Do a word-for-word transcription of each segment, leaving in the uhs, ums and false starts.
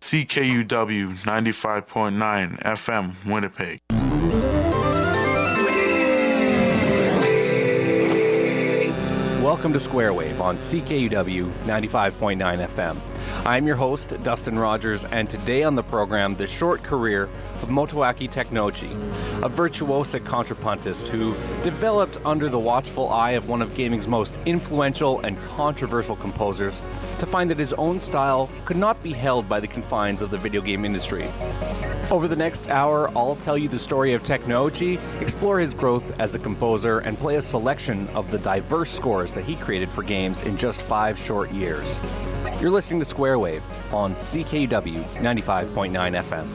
C K U W ninety-five point nine F M, Winnipeg. Welcome to Square Wave on C K U W ninety-five point nine F M. I'm your host, Dustin Rogers, and today on the program, the short career of Motoaki Teknoji, a virtuosic contrapuntist who developed under the watchful eye of one of gaming's most influential and controversial composers to find that his own style could not be held by the confines of the video game industry. Over the next hour, I'll tell you the story of Teknoji, explore his growth as a composer, and play a selection of the diverse scores that he created for games in just five short years. You're listening to Square Wave on C K U W ninety-five point nine F M.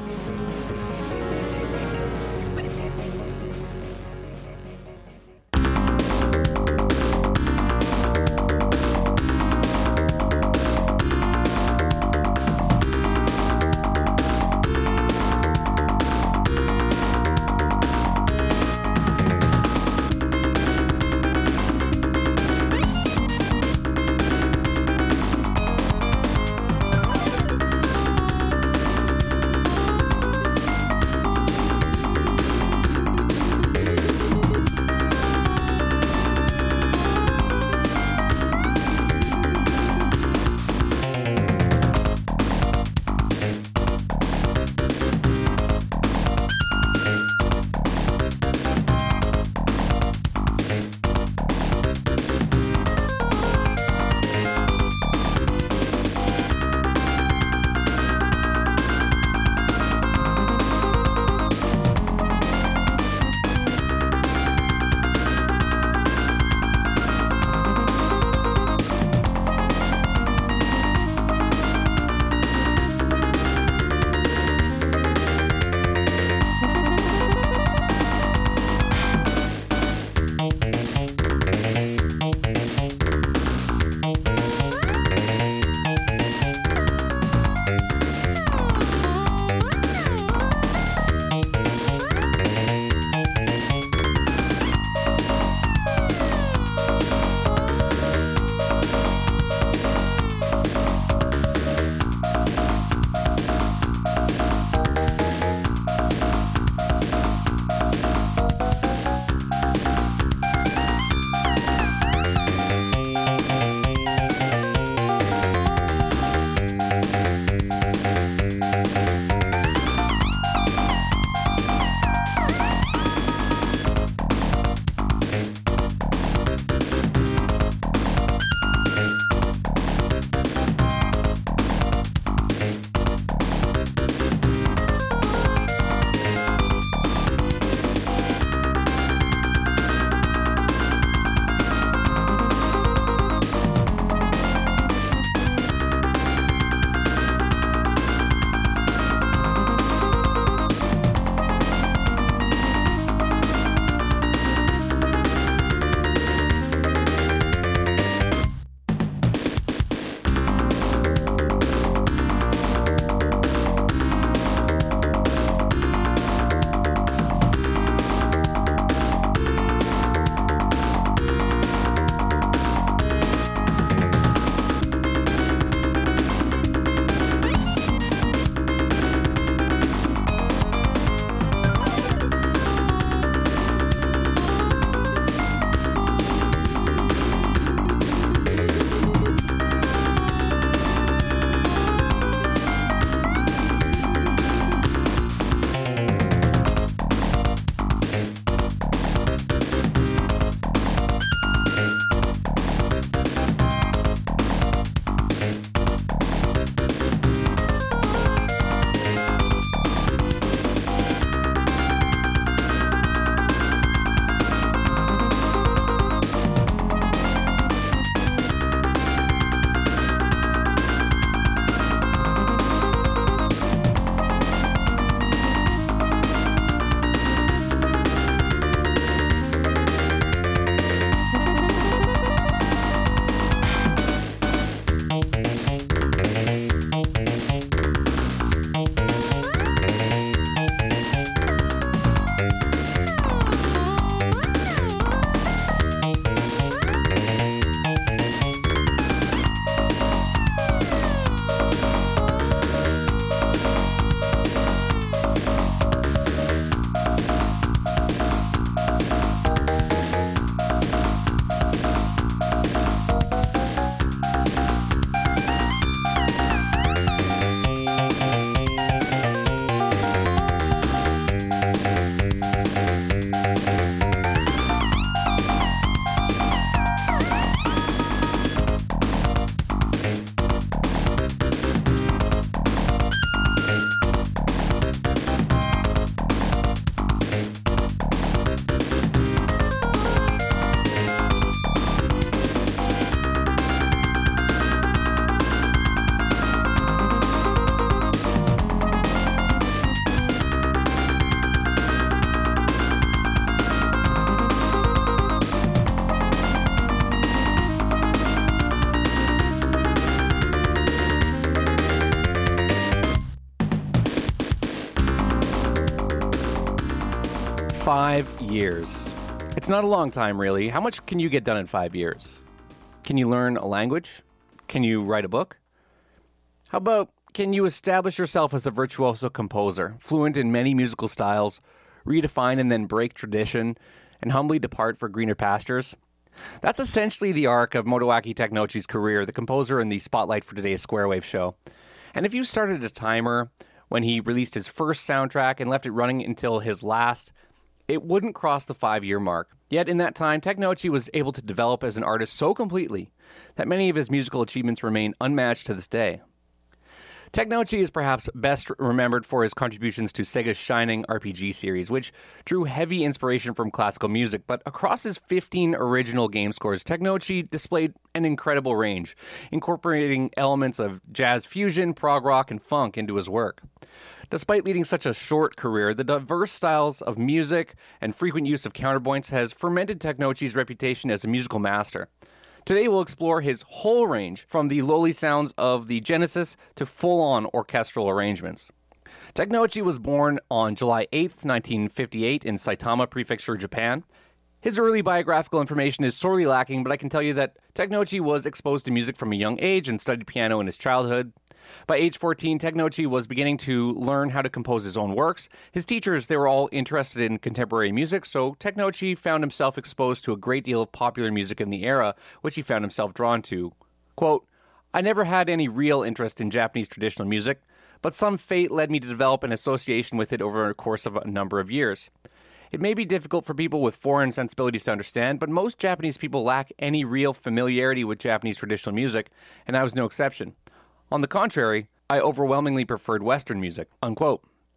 Five years. It's not a long time, really. How much can you get done in five years? Can you learn a language? Can you write a book? How about, can you establish yourself as a virtuoso composer, fluent in many musical styles, redefine and then break tradition, and humbly depart for greener pastures? That's essentially the arc of Motoaki Teknouchi's career, the composer in the spotlight for today's Squarewave show. And if you started a timer when he released his first soundtrack and left it running until his last, it wouldn't cross the five-year mark. Yet in that time, Teknouchi was able to develop as an artist so completely that many of his musical achievements remain unmatched to this day. Teknouchi is perhaps best remembered for his contributions to Sega's Shining R P G series, which drew heavy inspiration from classical music, but across his fifteen original game scores, Teknouchi displayed an incredible range, incorporating elements of jazz fusion, prog rock, and funk into his work. Despite leading such a short career, the diverse styles of music and frequent use of counterpoints has fermented Teknouchi's reputation as a musical master. Today we'll explore his whole range, from the lowly sounds of the Genesis to full-on orchestral arrangements. Teknouchi was born on July eighth, nineteen fifty-eight in Saitama Prefecture, Japan. His early biographical information is sorely lacking, but I can tell you that Teknouchi was exposed to music from a young age and studied piano in his childhood. By age fourteen, Teknouchi was beginning to learn how to compose his own works. His teachers, they were all interested in contemporary music, so Teknouchi found himself exposed to a great deal of popular music in the era, which he found himself drawn to. Quote, "I never had any real interest in Japanese traditional music, but some fate led me to develop an association with it over the course of a number of years. It may be difficult for people with foreign sensibilities to understand, but most Japanese people lack any real familiarity with Japanese traditional music, and I was no exception. On the contrary, I overwhelmingly preferred Western music," unquote.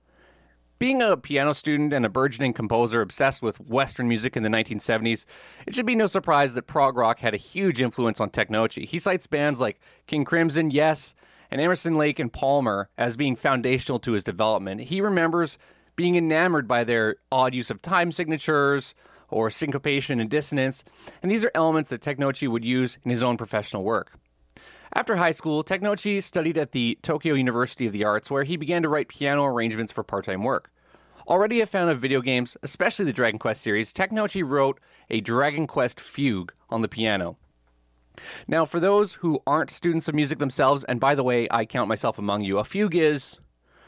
Being a piano student and a burgeoning composer obsessed with Western music in the nineteen seventies, it should be no surprise that prog rock had a huge influence on Teknouchi. He cites bands like King Crimson, Yes, and Emerson, Lake and Palmer as being foundational to his development. He remembers being enamored by their odd use of time signatures or syncopation and dissonance, and these are elements that Teknouchi would use in his own professional work. After high school, Teknouchi studied at the Tokyo University of the Arts, where he began to write piano arrangements for part-time work. Already a fan of video games, especially the Dragon Quest series, Teknouchi wrote a Dragon Quest fugue on the piano. Now, for those who aren't students of music themselves, and by the way, I count myself among you, a fugue is...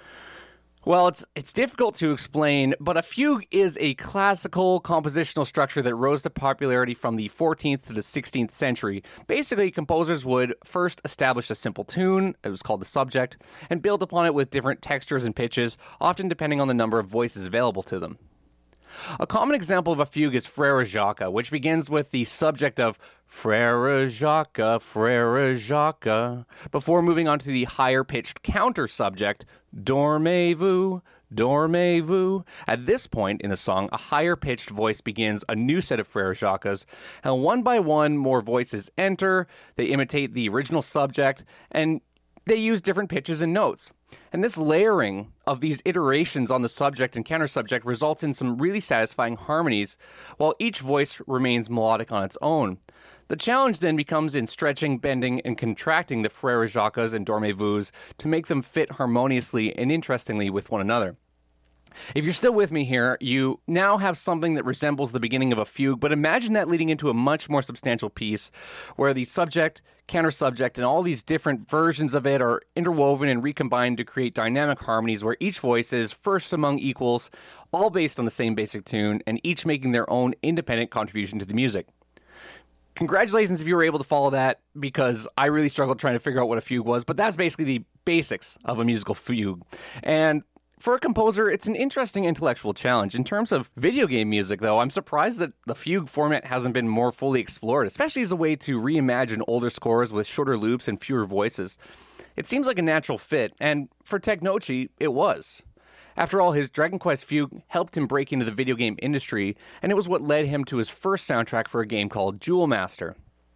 Well, it's it's difficult to explain, but a fugue is a classical compositional structure that rose to popularity from the fourteenth to the sixteenth century. Basically, composers would first establish a simple tune, it was called the subject, and build upon it with different textures and pitches, often depending on the number of voices available to them. A common example of a fugue is Frère Jacques, which begins with the subject of Frère Jacques, Frère Jacques, before moving on to the higher-pitched counter-subject, Dormez-vous, Dormez-vous. At this point in the song, a higher-pitched voice begins a new set of Frère Jacques, and one by one, more voices enter, they imitate the original subject, and they use different pitches and notes. And this layering of these iterations on the subject and counter-subject results in some really satisfying harmonies, while each voice remains melodic on its own. The challenge then becomes in stretching, bending, and contracting the Frère Jacques and Dormez-vous to make them fit harmoniously and interestingly with one another. If you're still with me here, you now have something that resembles the beginning of a fugue, but imagine that leading into a much more substantial piece where the subject, counter-subject, and all these different versions of it are interwoven and recombined to create dynamic harmonies where each voice is first among equals, all based on the same basic tune, and each making their own independent contribution to the music. Congratulations if you were able to follow that, because I really struggled trying to figure out what a fugue was, but that's basically the basics of a musical fugue. And for a composer, it's an interesting intellectual challenge. In terms of video game music, though, I'm surprised that the fugue format hasn't been more fully explored, especially as a way to reimagine older scores with shorter loops and fewer voices. It seems like a natural fit, and for Teknouchi, it was. After all, his Dragon Quest fugue helped him break into the video game industry, and it was what led him to his first soundtrack for a game called Jewel Master.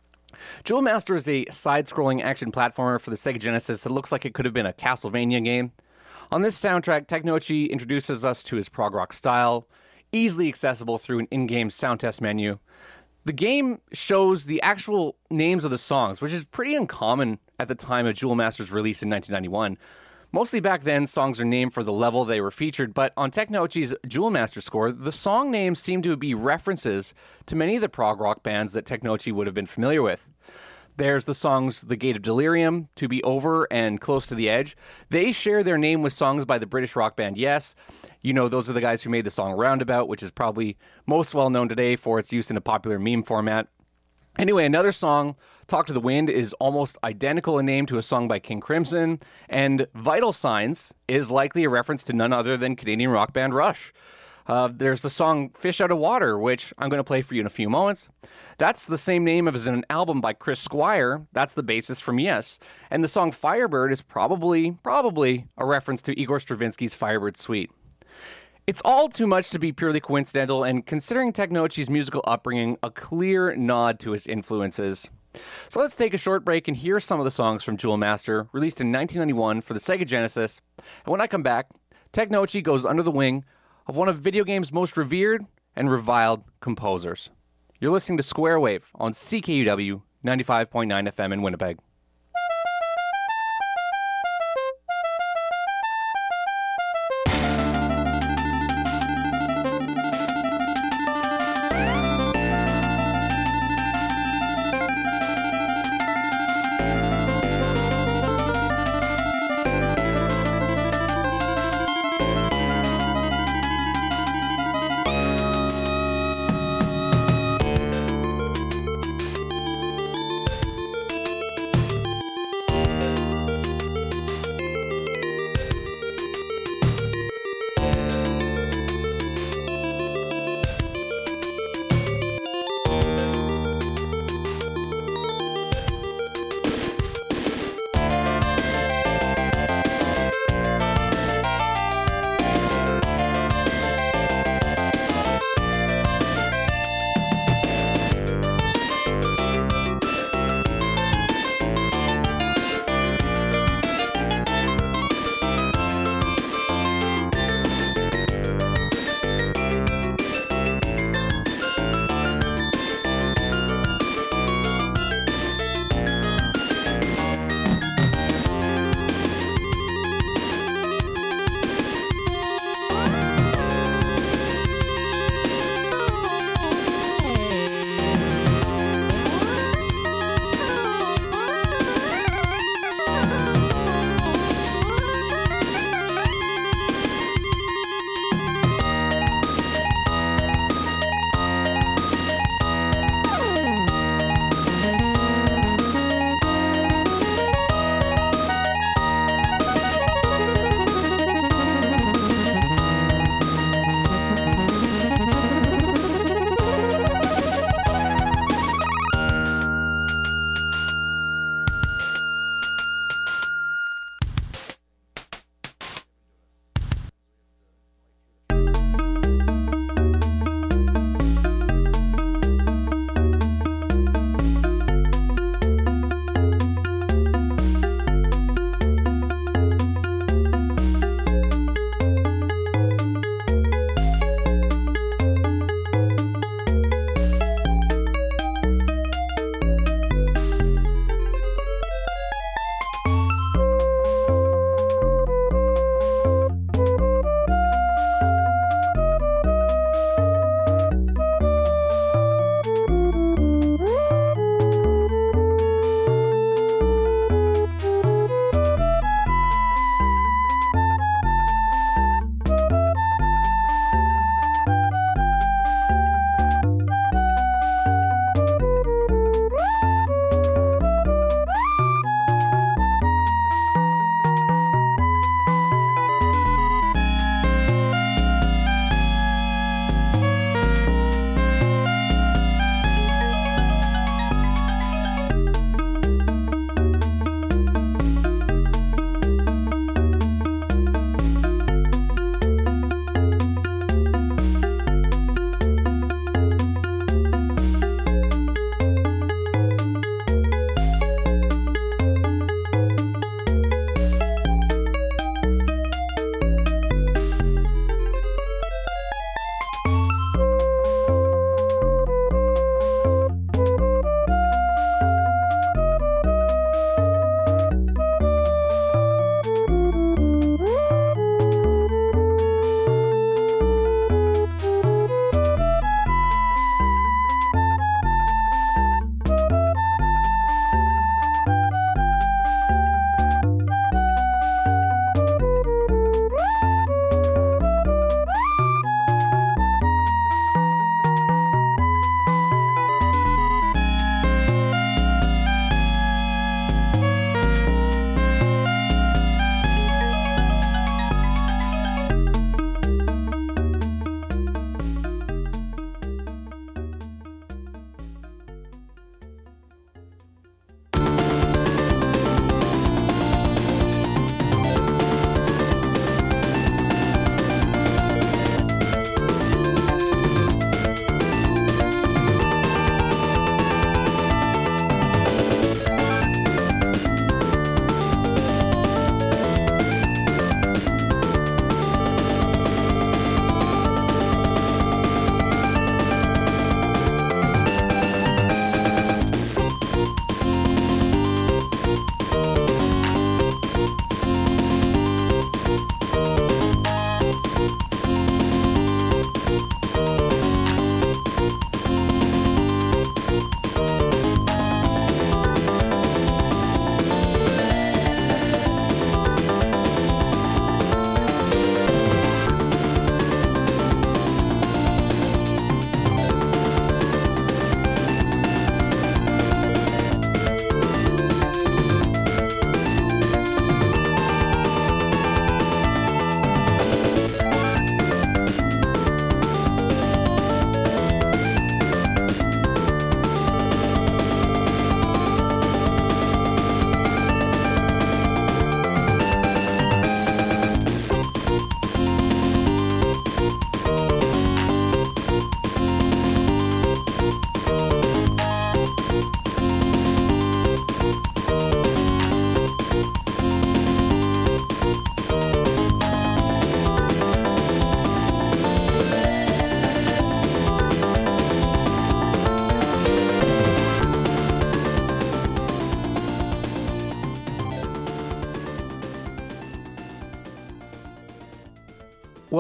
Jewel Master is a side-scrolling action platformer for the Sega Genesis that looks like it could have been a Castlevania game. On this soundtrack, Teknouchi introduces us to his prog rock style, easily accessible through an in-game sound test menu. The game shows the actual names of the songs, which is pretty uncommon at the time of Jewel Master's release in nineteen ninety-one. Mostly back then, songs are named for the level they were featured, but on Technochi's Jewel Master score, the song names seem to be references to many of the prog rock bands that Technochi would have been familiar with. There's the songs The Gate of Delirium, To Be Over, and Close to the Edge. They share their name with songs by the British rock band Yes. You know, those are the guys who made the song Roundabout, which is probably most well known today for its use in a popular meme format. Anyway, another song, Talk to the Wind, is almost identical in name to a song by King Crimson, and Vital Signs is likely a reference to none other than Canadian rock band Rush. Uh, there's the song Fish Out of Water, which I'm going to play for you in a few moments. That's the same name as an album by Chris Squire. That's the bassist from Yes. And the song Firebird is probably, probably a reference to Igor Stravinsky's Firebird Suite. It's all too much to be purely coincidental, and considering Technochi's musical upbringing, a clear nod to his influences. So let's take a short break and hear some of the songs from Jewel Master, released in nineteen ninety-one for the Sega Genesis. And when I come back, Technochi goes under the wing of one of video games' most revered and reviled composers. You're listening to Square Wave on C K U W ninety-five point nine F M in Winnipeg.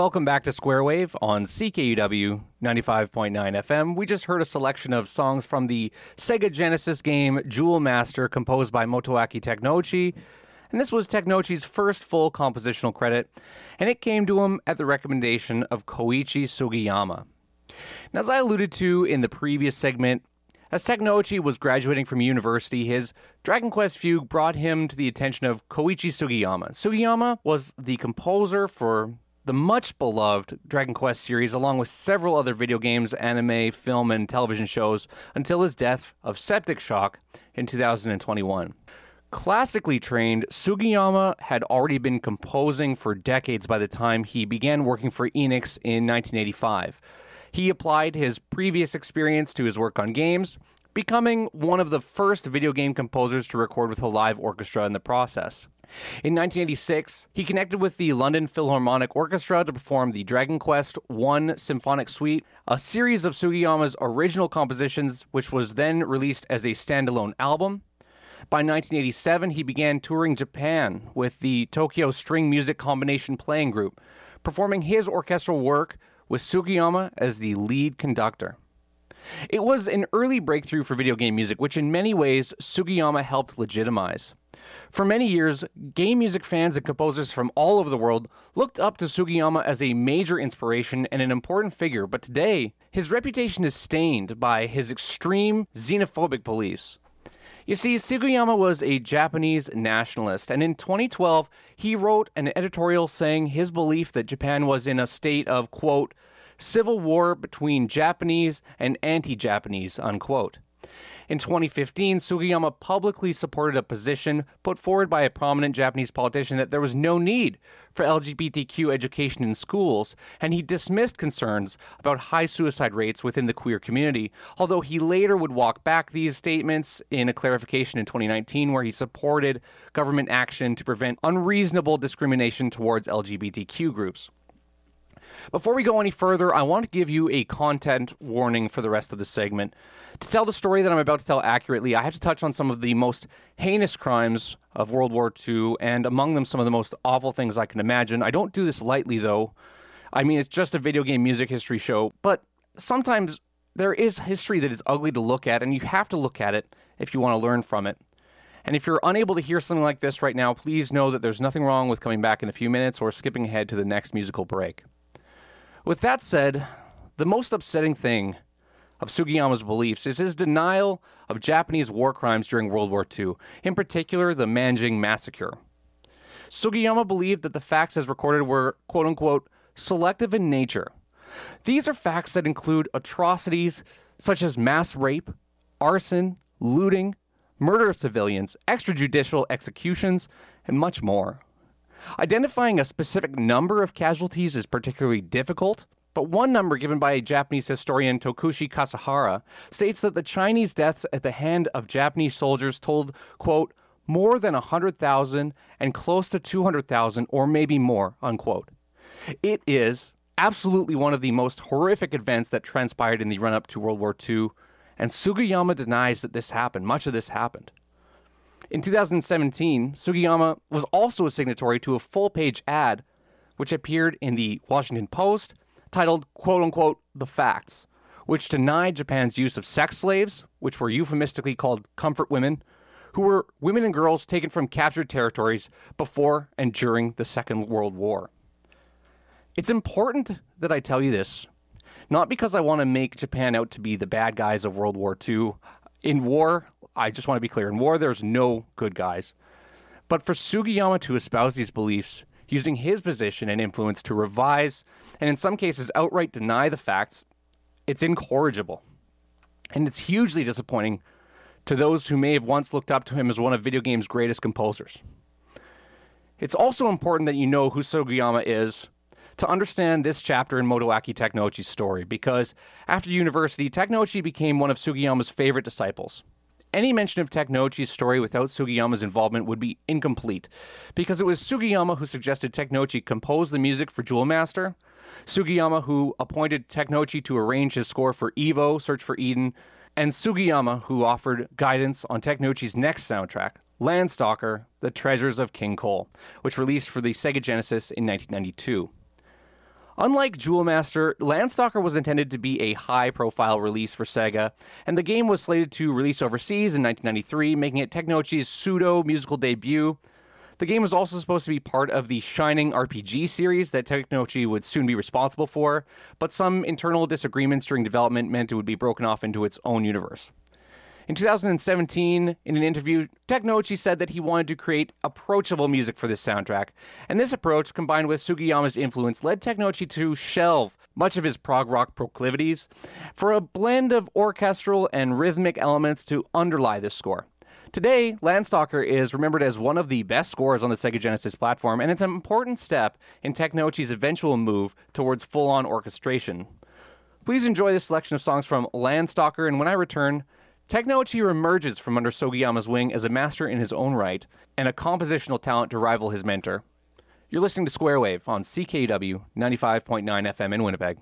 Welcome back to Square Wave on C K U W ninety-five point nine F M. We just heard a selection of songs from the Sega Genesis game Jewel Master, composed by Motoaki Technouchi. And this was Technouchi's first full compositional credit, and it came to him at the recommendation of Koichi Sugiyama. And as I alluded to in the previous segment, as Technouchi was graduating from university, his Dragon Quest fugue brought him to the attention of Koichi Sugiyama. Sugiyama was the composer for the much-beloved Dragon Quest series, along with several other video games, anime, film, and television shows, until his death of septic shock in two thousand twenty-one. Classically trained, Sugiyama had already been composing for decades by the time he began working for Enix in nineteen eighty-five. He applied his previous experience to his work on games, becoming one of the first video game composers to record with a live orchestra in the process. In nineteen eighty-six, he connected with the London Philharmonic Orchestra to perform the Dragon Quest one Symphonic Suite, a series of Sugiyama's original compositions, which was then released as a standalone album. By nineteen eighty-seven, he began touring Japan with the Tokyo String Music Combination Playing Group, performing his orchestral work with Sugiyama as the lead conductor. It was an early breakthrough for video game music, which in many ways Sugiyama helped legitimize. For many years, game music fans and composers from all over the world looked up to Sugiyama as a major inspiration and an important figure, but today, his reputation is stained by his extreme xenophobic beliefs. You see, Sugiyama was a Japanese nationalist, and in twenty twelve, he wrote an editorial saying his belief that Japan was in a state of, quote, civil war between Japanese and anti-Japanese, unquote. In twenty fifteen, Sugiyama publicly supported a position put forward by a prominent Japanese politician that there was no need for L G B T Q education in schools, and he dismissed concerns about high suicide rates within the queer community, although he later would walk back these statements in a clarification in twenty nineteen where he supported government action to prevent unreasonable discrimination towards L G B T Q groups. Before we go any further, I want to give you a content warning for the rest of the segment. To tell the story that I'm about to tell accurately, I have to touch on some of the most heinous crimes of World War Two, and among them some of the most awful things I can imagine. I don't do this lightly, though. I mean, it's just a video game music history show, but sometimes there is history that is ugly to look at, and you have to look at it if you want to learn from it. And if you're unable to hear something like this right now, please know that there's nothing wrong with coming back in a few minutes or skipping ahead to the next musical break. With that said, the most upsetting thing of Sugiyama's beliefs is his denial of Japanese war crimes during World War Two, in particular the Manjing Massacre. Sugiyama believed that the facts as recorded were, quote-unquote, selective in nature. These are facts that include atrocities such as mass rape, arson, looting, murder of civilians, extrajudicial executions, and much more. Identifying a specific number of casualties is particularly difficult, but one number given by a Japanese historian, Tokushi Kasahara, states that the Chinese deaths at the hand of Japanese soldiers told, quote, more than one hundred thousand and close to two hundred thousand or maybe more, unquote. It is absolutely one of the most horrific events that transpired in the run-up to World War Two, and Sugiyama denies that this happened. Much of this happened. In two thousand seventeen, Sugiyama was also a signatory to a full-page ad which appeared in the Washington Post titled, quote-unquote, The Facts, which denied Japan's use of sex slaves, which were euphemistically called comfort women, who were women and girls taken from captured territories before and during the Second World War. It's important that I tell you this, not because I want to make Japan out to be the bad guys of World War Two. In war, I just want to be clear, in war there's no good guys. But for Sugiyama to espouse these beliefs, using his position and influence to revise, and in some cases outright deny the facts, it's incorrigible. And it's hugely disappointing to those who may have once looked up to him as one of video games' greatest composers. It's also important that you know who Sugiyama is to understand this chapter in Motoaki Technouchi's story, because after university, Technouchi became one of Sugiyama's favorite disciples. Any mention of Technouchi's story without Sugiyama's involvement would be incomplete, because it was Sugiyama who suggested Technouchi compose the music for Jewel Master, Sugiyama who appointed Technouchi to arrange his score for Evo, Search for Eden, and Sugiyama who offered guidance on Technouchi's next soundtrack, Landstalker, The Treasures of King Cole, which released for the Sega Genesis in nineteen ninety-two. Unlike Jewel Master, Landstalker was intended to be a high-profile release for Sega, and the game was slated to release overseas in nineteen ninety-three, making it Technochi's pseudo-musical debut. The game was also supposed to be part of the Shining R P G series that Technochi would soon be responsible for, but some internal disagreements during development meant it would be broken off into its own universe. In two thousand seventeen, in an interview, Technochi said that he wanted to create approachable music for this soundtrack, and this approach, combined with Sugiyama's influence, led Technochi to shelve much of his prog rock proclivities for a blend of orchestral and rhythmic elements to underlie this score. Today, Landstalker is remembered as one of the best scores on the Sega Genesis platform, and it's an important step in Technochi's eventual move towards full-on orchestration. Please enjoy this selection of songs from Landstalker, and when I return, Technochi emerges from under Sugiyama's wing as a master in his own right, and a compositional talent to rival his mentor. You're listening to Square Wave on C K U W ninety-five point nine F M in Winnipeg.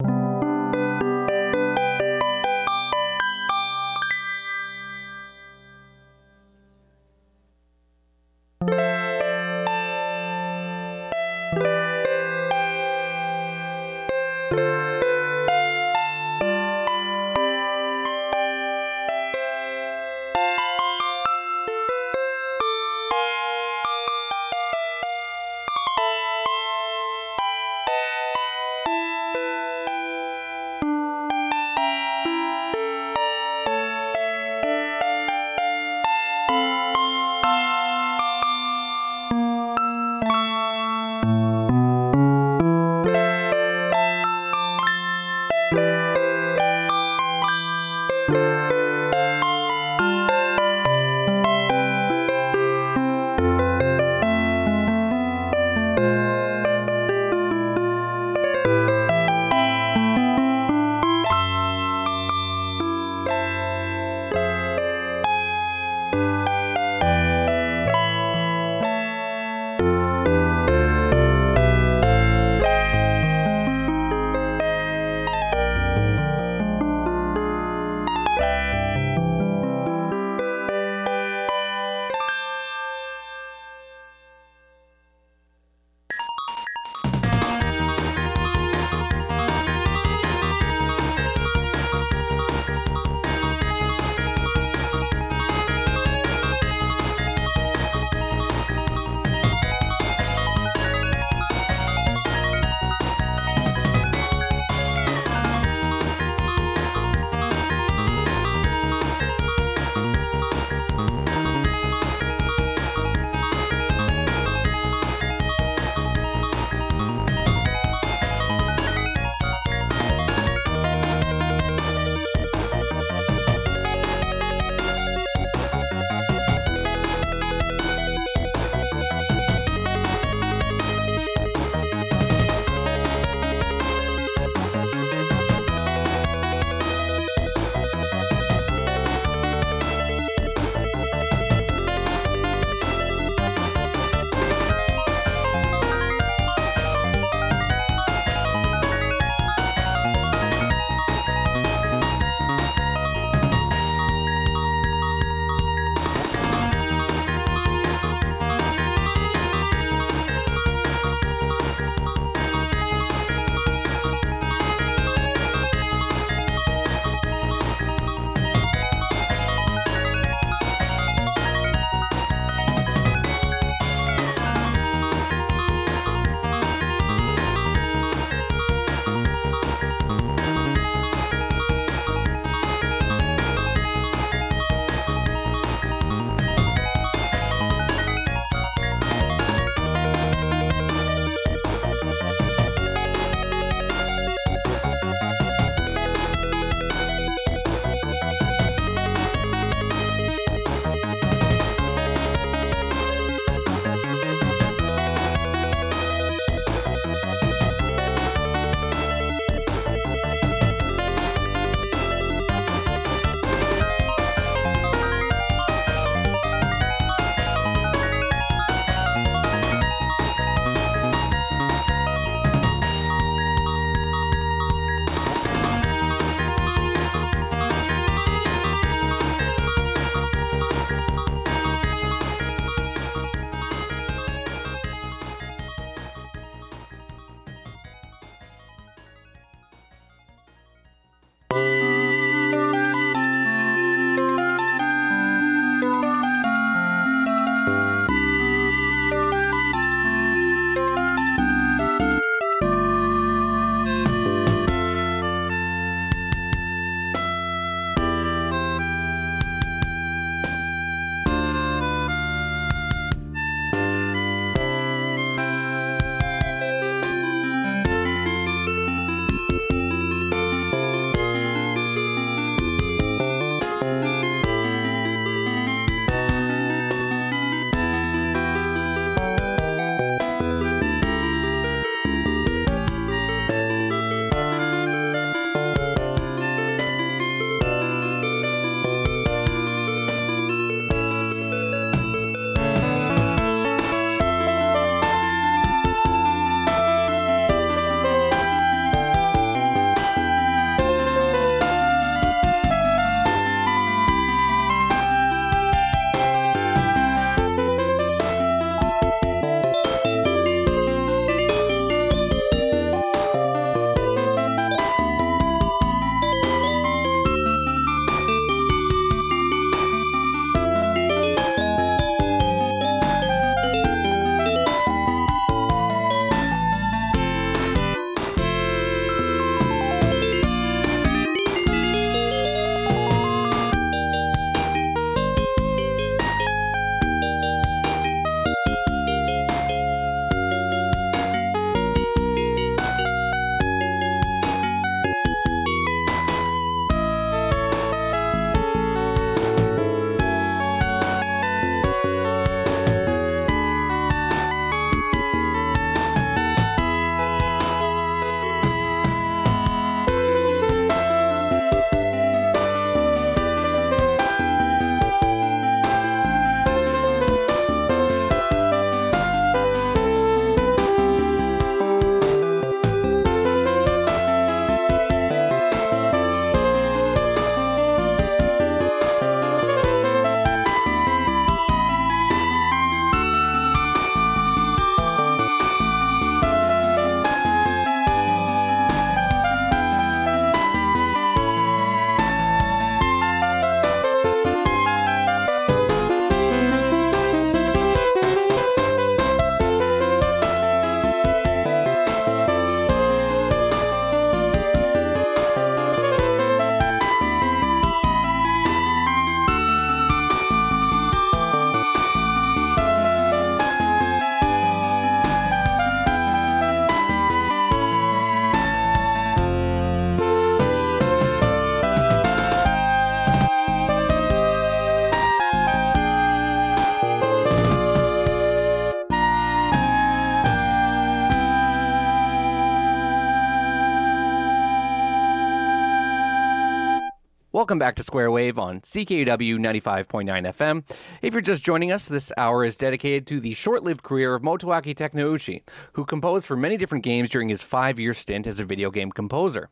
Welcome back to Square Wave on C K U W ninety-five point nine F M. If you're just joining us, this hour is dedicated to the short-lived career of Motoaki Teknouchi, who composed for many different games during his five-year stint as a video game composer.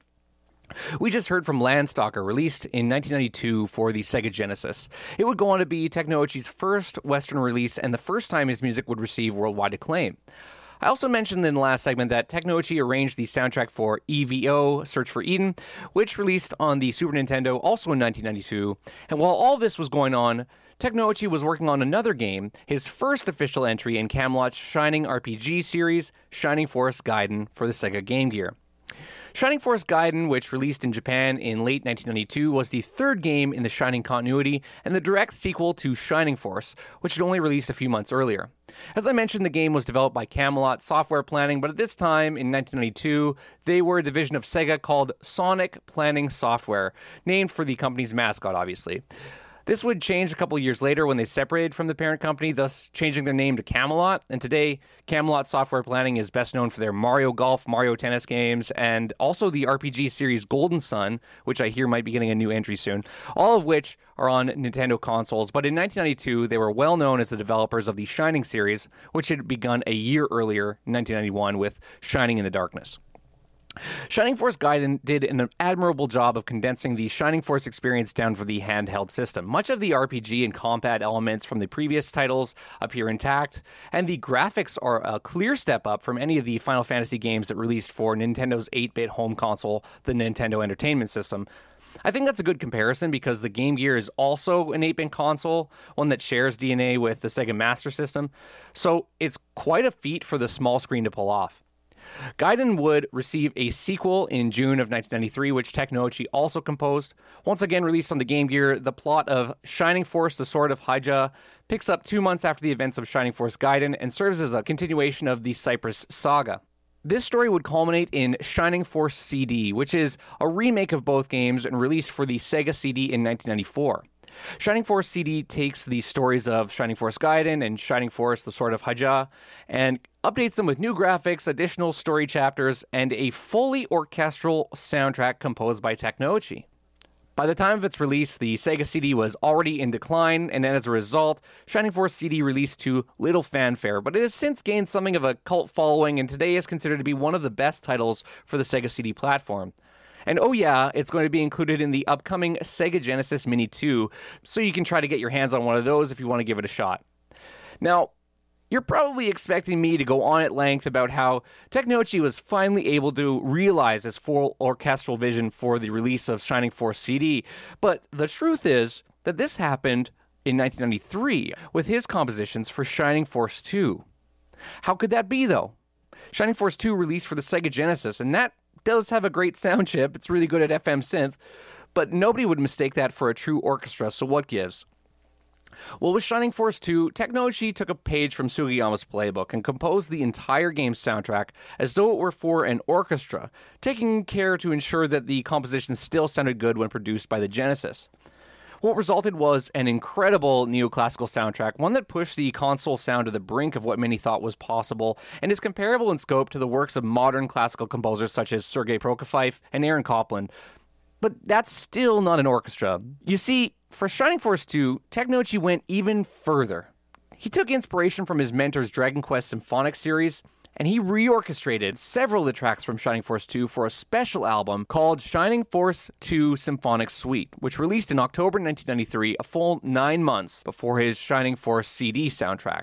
We just heard from Landstalker, released in nineteen ninety-two for the Sega Genesis. It would go on to be Teknouchi's first Western release and the first time his music would receive worldwide acclaim. I also mentioned in the last segment that Teknouchi arranged the soundtrack for E V O, Search for Eden, which released on the Super Nintendo also in nineteen ninety-two. And while all this was going on, Teknouchi was working on another game, his first official entry in Camelot's Shining R P G series, Shining Force Gaiden, for the Sega Game Gear. Shining Force Gaiden, which released in Japan in late nineteen ninety-two, was the third game in the Shining continuity and the direct sequel to Shining Force, which had only released a few months earlier. As I mentioned, the game was developed by Camelot Software Planning, but at this time, in nineteen ninety-two, they were a division of Sega called Sonic Planning Software, named for the company's mascot, obviously. This would change a couple years later when they separated from the parent company, thus changing their name to Camelot. And today, Camelot Software Planning is best known for their Mario Golf, Mario Tennis games, and also the R P G series Golden Sun, which I hear might be getting a new entry soon, all of which are on Nintendo consoles. But in nineteen ninety-two, they were well known as the developers of the Shining series, which had begun a year earlier, in nineteen ninety-one, with Shining in the Darkness. Shining Force Gaiden did an admirable job of condensing the Shining Force experience down for the handheld system. Much of the R P G and combat elements from the previous titles appear intact, and the graphics are a clear step up from any of the Final Fantasy games that released for Nintendo's eight-bit home console, the Nintendo Entertainment System. I think that's a good comparison because the Game Gear is also an eight-bit console, one that shares D N A with the Sega Master System, so it's quite a feat for the small screen to pull off. Gaiden would receive a sequel in June of nineteen ninety-three, which Teknouchi also composed. Once again released on the Game Gear, the plot of Shining Force, the Sword of Hyjah, picks up two months after the events of Shining Force Gaiden and serves as a continuation of the Cypress Saga. This story would culminate in Shining Force C D, which is a remake of both games and released for the Sega C D in nineteen ninety-four. Shining Force C D takes the stories of Shining Force Gaiden and Shining Force, the Sword of Hyjah, and updates them with new graphics, additional story chapters, and a fully orchestral soundtrack composed by Teknouchi. By the time of its release, the Sega C D was already in decline, and as a result, Shining Force C D released to little fanfare, but it has since gained something of a cult following and today is considered to be one of the best titles for the Sega C D platform. And oh yeah, it's going to be included in the upcoming Sega Genesis Mini two, so you can try to get your hands on one of those if you want to give it a shot. Now, you're probably expecting me to go on at length about how Teknouchi was finally able to realize his full orchestral vision for the release of Shining Force C D, but the truth is that this happened in nineteen ninety-three with his compositions for Shining Force two. How could that be, though? Shining Force two released for the Sega Genesis, and that does have a great sound chip. It's really good at F M synth, but nobody would mistake that for a true orchestra, so what gives? Well, with Shining Force two, Teknouchi took a page from Sugiyama's playbook and composed the entire game's soundtrack as though it were for an orchestra, taking care to ensure that the composition still sounded good when produced by the Genesis. What resulted was an incredible neoclassical soundtrack, one that pushed the console sound to the brink of what many thought was possible, and is comparable in scope to the works of modern classical composers such as Sergei Prokofiev and Aaron Copland. But that's still not an orchestra. You see, for Shining Force two, Teknouchi went even further. He took inspiration from his mentor's Dragon Quest Symphonic series, and he reorchestrated several of the tracks from Shining Force two for a special album called Shining Force two Symphonic Suite, which released in October nineteen ninety-three, a full nine months before his Shining Force C D soundtrack.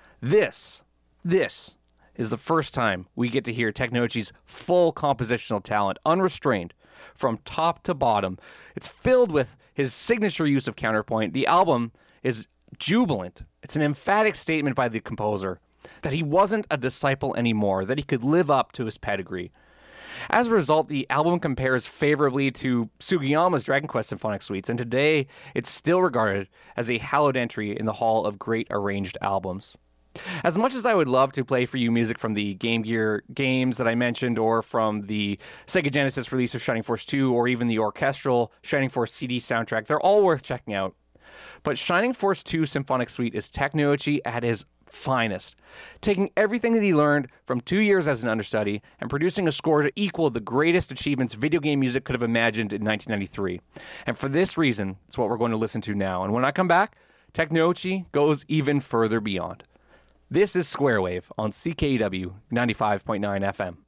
This, this is the first time we get to hear Teknouchi's full compositional talent, unrestrained, from top to bottom. It's filled with his signature use of counterpoint. The album is jubilant. It's an emphatic statement by the composer that he wasn't a disciple anymore, that he could live up to his pedigree. As a result, the album compares favorably to Sugiyama's Dragon Quest Symphonic Suites, and today it's still regarded as a hallowed entry in the Hall of Great Arranged Albums. As much as I would love to play for you music from the Game Gear games that I mentioned, or from the Sega Genesis release of Shining Force two, or even the orchestral Shining Force C D soundtrack, they're all worth checking out. But Shining Force two Symphonic Suite is Teknouchi at his finest, taking everything that he learned from two years as an understudy and producing a score to equal the greatest achievements video game music could have imagined in nineteen ninety-three. And for this reason, it's what we're going to listen to now. And when I come back, Technouchi goes even further beyond. This is Square Wave on C K U W ninety-five point nine F M.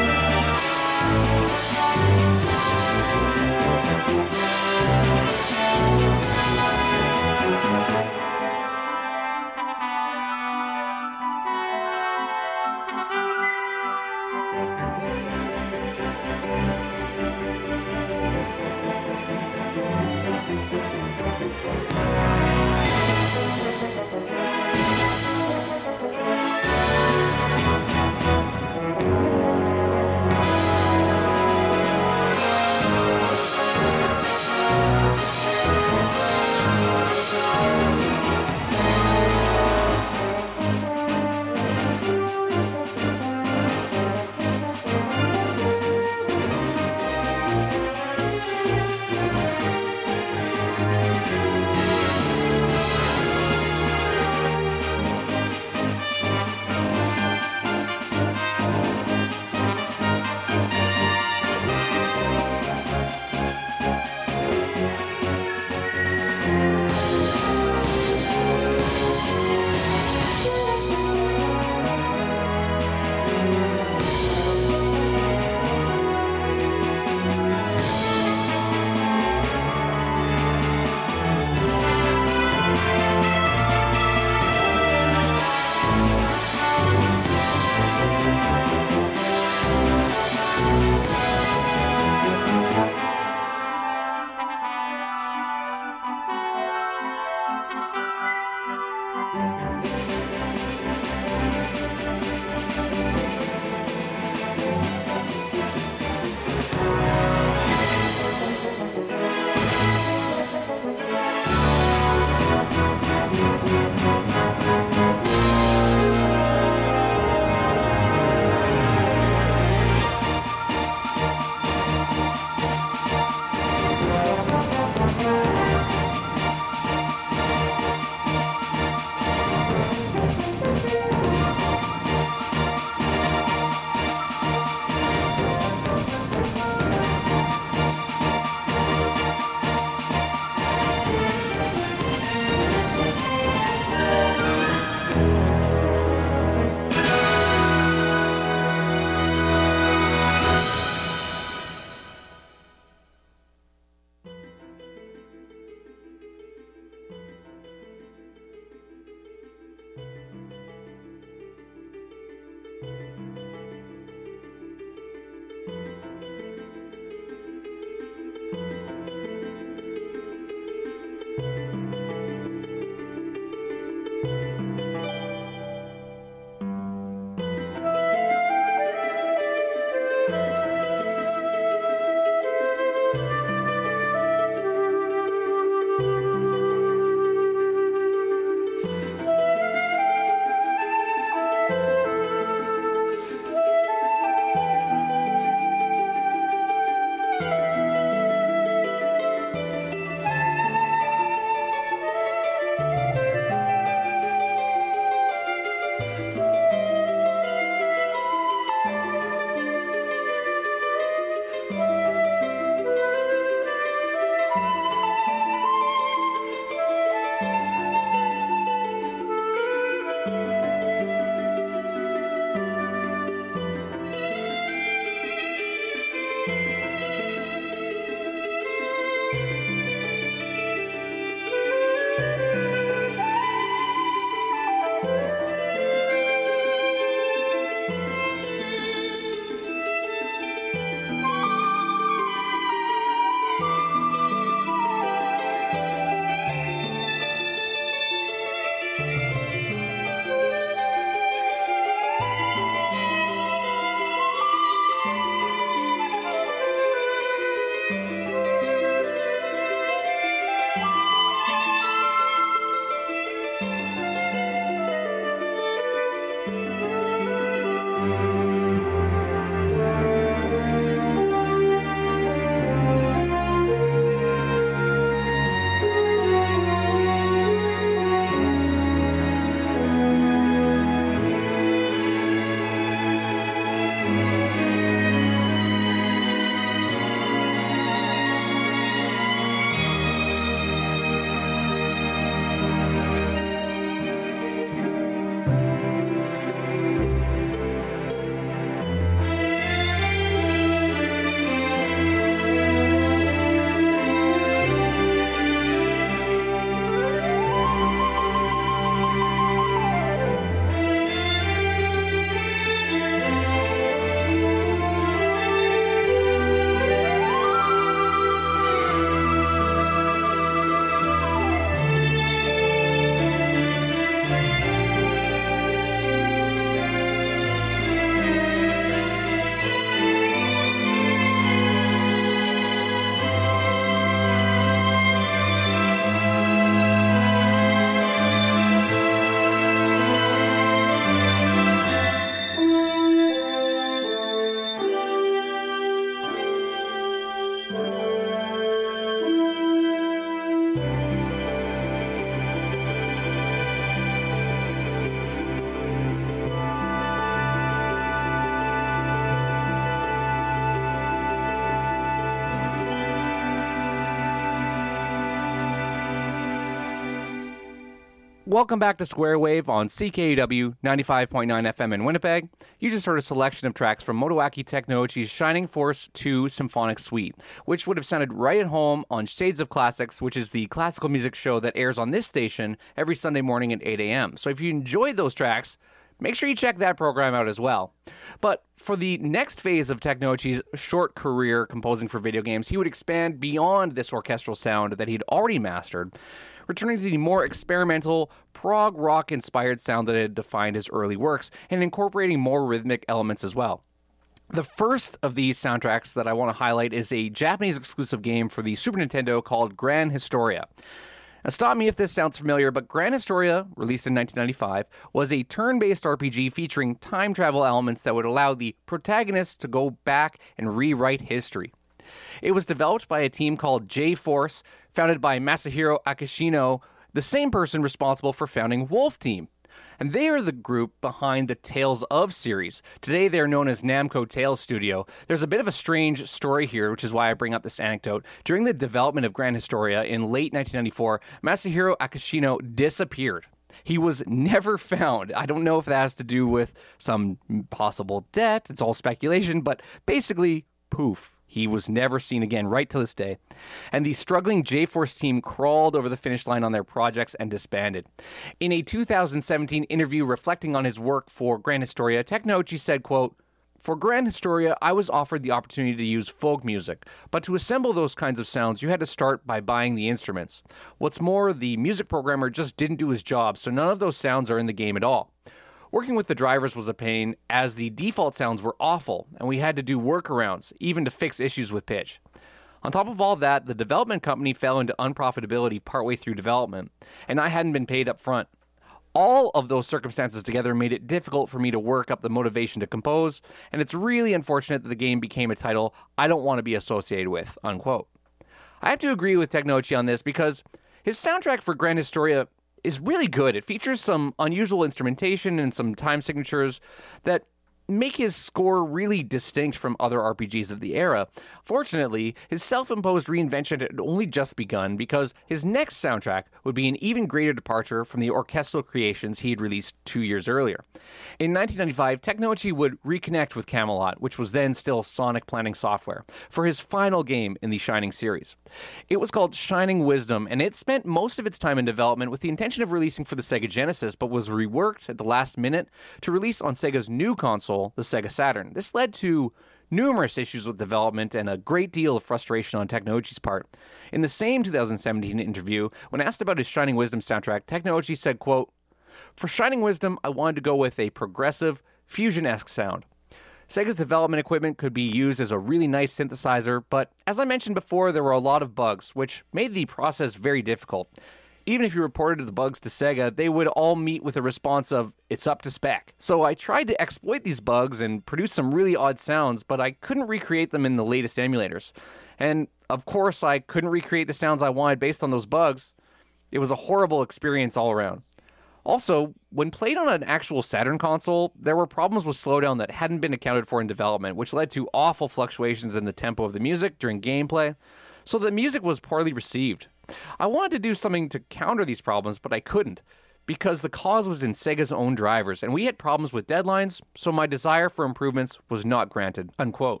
Welcome back to Square Wave on C K U W ninety-five point nine F M in Winnipeg. You just heard a selection of tracks from Motoaki Technology's Shining Force two Symphonic Suite, which would have sounded right at home on Shades of Classics, which is the classical music show that airs on this station every Sunday morning at eight a.m. So if you enjoyed those tracks, make sure you check that program out as well. But for the next phase of Technology's short career composing for video games, he would expand beyond this orchestral sound that he'd already mastered, returning to the more experimental, prog rock-inspired sound that had defined his early works, and incorporating more rhythmic elements as well. The first of these soundtracks that I want to highlight is a Japanese exclusive game for the Super Nintendo called Gran Historia. Now, stop me if this sounds familiar, but Gran Historia, released in nineteen ninety-five, was a turn-based R P G featuring time travel elements that would allow the protagonist to go back and rewrite history. It was developed by a team called J-Force, founded by Masahiro Akishino, the same person responsible for founding Wolf Team. And they are the group behind the Tales of series. Today they're known as Namco Tales Studio. There's a bit of a strange story here, which is why I bring up this anecdote. During the development of Gran Historia in late nineteen ninety-four, Masahiro Akishino disappeared. He was never found. I don't know if that has to do with some possible debt. It's all speculation, but basically, poof. He was never seen again, right to this day. And the struggling J-Force team crawled over the finish line on their projects and disbanded. In a two thousand seventeen interview reflecting on his work for Gran Historia, Technouchi said, quote, "For Gran Historia, I was offered the opportunity to use folk music, but to assemble those kinds of sounds, you had to start by buying the instruments. What's more, the music programmer just didn't do his job, so none of those sounds are in the game at all. Working with the drivers was a pain, as the default sounds were awful, and we had to do workarounds, even to fix issues with pitch. On top of all that, the development company fell into unprofitability partway through development, and I hadn't been paid up front. All of those circumstances together made it difficult for me to work up the motivation to compose, and it's really unfortunate that the game became a title I don't want to be associated with," unquote. I have to agree with Technouchi on this because his soundtrack for Gran Historia is really good. It features some unusual instrumentation and some time signatures that make his score really distinct from other R P Gs of the era. Fortunately, his self-imposed reinvention had only just begun because his next soundtrack would be an even greater departure from the orchestral creations he had released two years earlier. In nineteen ninety-five, Technouchi would reconnect with Camelot, which was then still Sonic Planning Software, for his final game in the Shining series. It was called Shining Wisdom, and it spent most of its time in development with the intention of releasing for the Sega Genesis, but was reworked at the last minute to release on Sega's new console, the Sega Saturn. This led to numerous issues with development and a great deal of frustration on Technouchi's part. In the same two thousand seventeen interview, when asked about his Shining Wisdom soundtrack, Technouchi said, quote, "For Shining Wisdom, I wanted to go with a progressive, fusion-esque sound. Sega's development equipment could be used as a really nice synthesizer, but as I mentioned before, there were a lot of bugs, which made the process very difficult. Even if you reported the bugs to Sega, they would all meet with a response of, 'It's up to spec.' So I tried to exploit these bugs and produce some really odd sounds, but I couldn't recreate them in the latest emulators. And of course, I couldn't recreate the sounds I wanted based on those bugs. It was a horrible experience all around. Also, when played on an actual Saturn console, there were problems with slowdown that hadn't been accounted for in development, which led to awful fluctuations in the tempo of the music during gameplay, so the music was poorly received. I wanted to do something to counter these problems, but I couldn't, because the cause was in Sega's own drivers, and we had problems with deadlines, so my desire for improvements was not granted," unquote.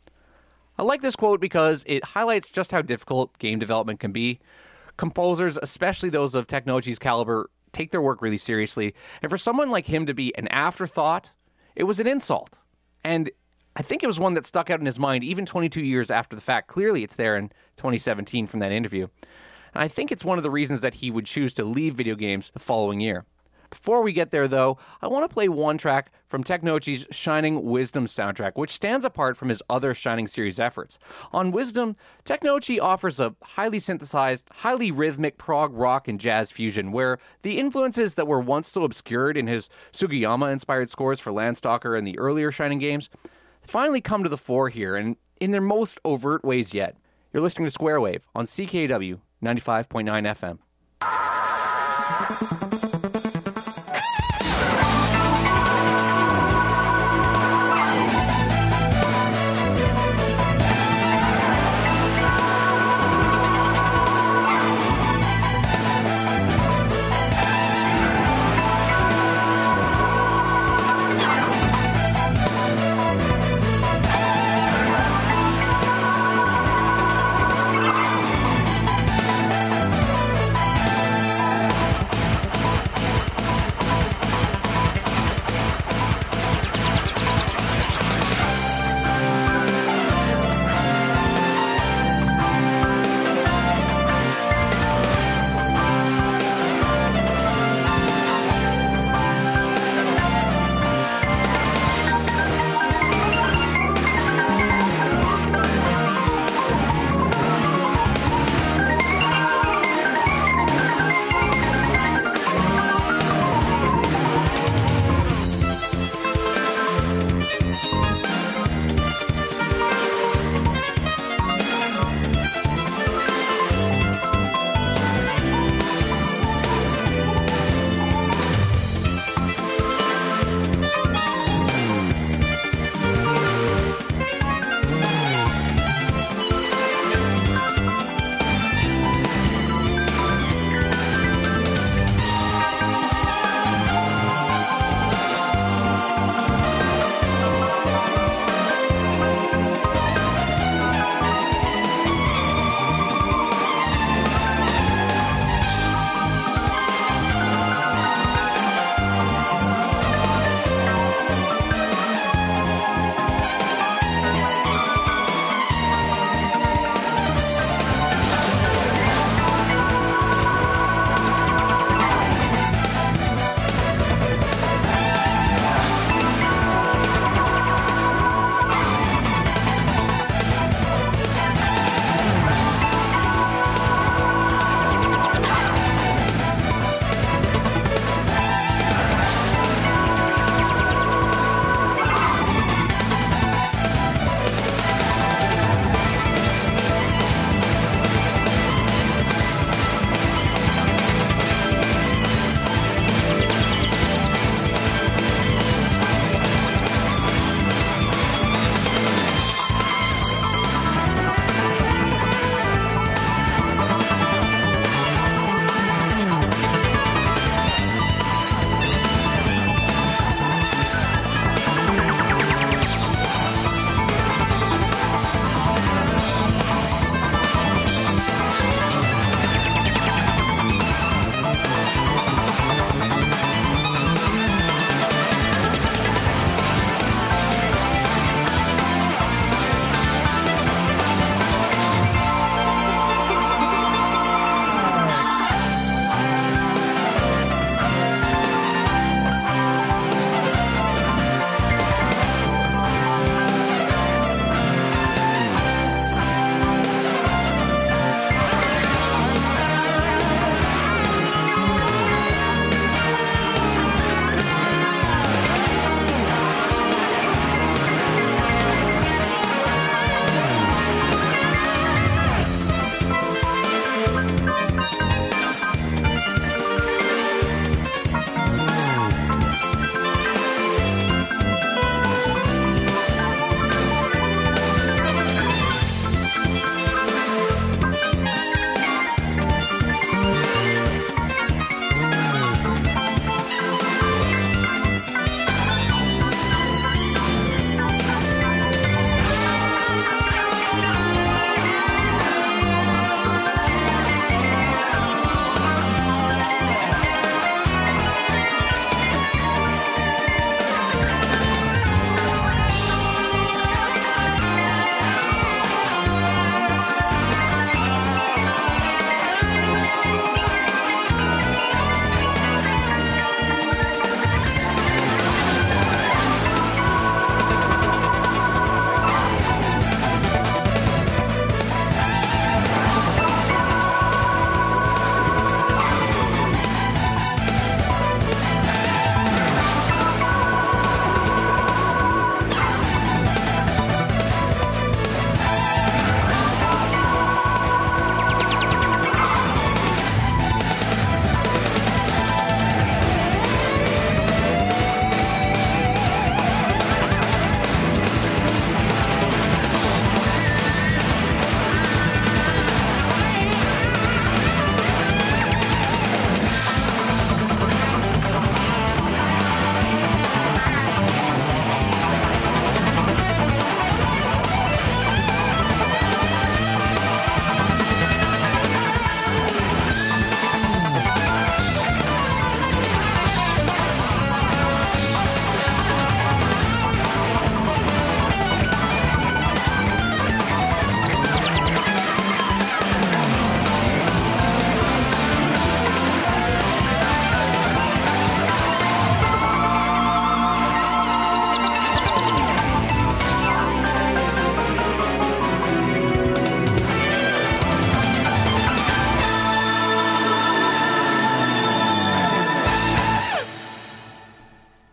I like this quote because it highlights just how difficult game development can be. Composers, especially those of Technouchi's caliber, take their work really seriously, and for someone like him to be an afterthought, it was an insult. And I think it was one that stuck out in his mind even twenty-two years after the fact. Clearly it's there in twenty seventeen from that interview. And I think it's one of the reasons that he would choose to leave video games the following year. Before we get there, though, I want to play one track from Technouchi's Shining Wisdom soundtrack, which stands apart from his other Shining series efforts. On Wisdom, Technouchi offers a highly synthesized, highly rhythmic prog rock and jazz fusion, where the influences that were once so obscured in his Sugiyama-inspired scores for Landstalker and the earlier Shining games finally come to the fore here, and in their most overt ways yet. You're listening to Square Wave on C K W ninety-five point nine F M.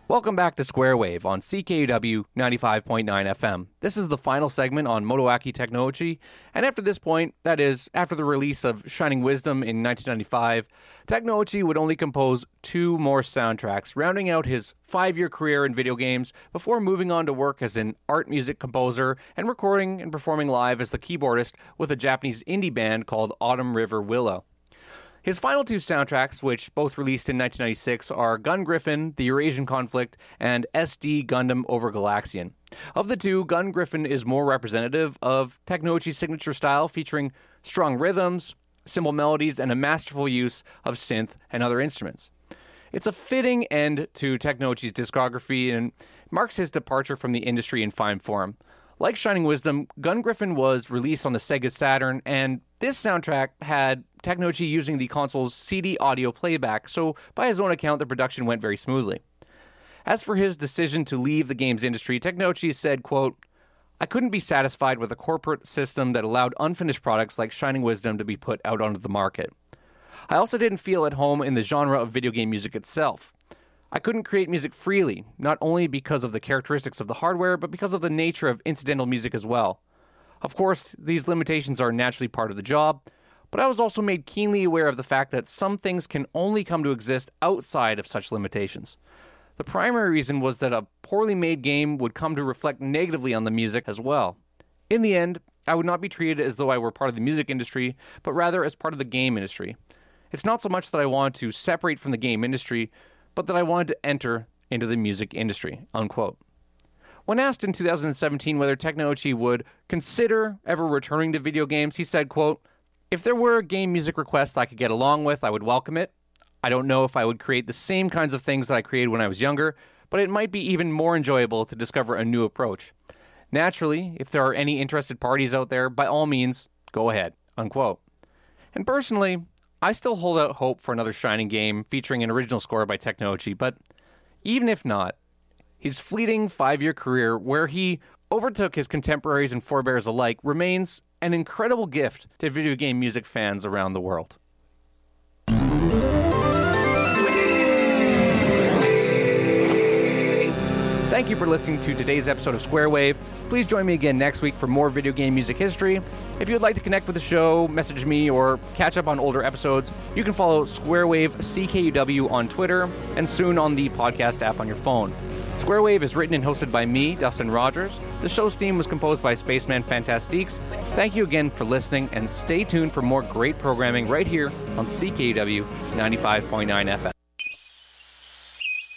Welcome back to Square Wave on C K U W ninety-five point nine F M. This is the final segment on Motoaki Technology, and after this point, that is, after the release of Shining Wisdom in nineteen ninety-five, Technology would only compose two more soundtracks, rounding out his five-year career in video games before moving on to work as an art music composer and recording and performing live as the keyboardist with a Japanese indie band called Autumn River Willow. His final two soundtracks, which both released in nineteen ninety-six, are Gun Griffin, The Eurasian Conflict, and S D Gundam Over Galaxian. Of the two, Gun Griffin is more representative of Technology's signature style, featuring strong rhythms, simple melodies, and a masterful use of synth and other instruments. It's a fitting end to Technology's discography and marks his departure from the industry in fine form. Like Shining Wisdom, Gun Griffin was released on the Sega Saturn, and this soundtrack had Technology using the console's C D audio playback, so by his own account, the production went very smoothly. As for his decision to leave the games industry, Technology said, quote, "I couldn't be satisfied with a corporate system that allowed unfinished products like Shining Wisdom to be put out onto the market. I also didn't feel at home in the genre of video game music itself. I couldn't create music freely, not only because of the characteristics of the hardware, but because of the nature of incidental music as well. Of course, these limitations are naturally part of the job, but I was also made keenly aware of the fact that some things can only come to exist outside of such limitations. The primary reason was that a poorly made game would come to reflect negatively on the music as well. In the end, I would not be treated as though I were part of the music industry, but rather as part of the game industry. It's not so much that I wanted to separate from the game industry, but that I wanted to enter into the music industry," unquote. When asked in two thousand seventeen whether Technology would consider ever returning to video games, he said, quote, "If there were a game music request I could get along with, I would welcome it. I don't know if I would create the same kinds of things that I created when I was younger, but it might be even more enjoyable to discover a new approach. Naturally, if there are any interested parties out there, by all means, go ahead," unquote. And personally, I still hold out hope for another Shining game featuring an original score by Technology, but even if not, his fleeting five-year career where he overtook his contemporaries and forebears alike remains an incredible gift to video game music fans around the world. Thank you for listening to today's episode of Square Wave. Please join me again next week for more video game music history. If you would like to connect with the show, message me, or catch up on older episodes, you can follow Square Wave C K U W on Twitter and soon on the podcast app on your phone. Square Wave is written and hosted by me, Dustin Rogers. The show's theme was composed by Spaceman Fantastiques. Thank you again for listening, and stay tuned for more great programming right here on C K U W ninety-five point nine F M.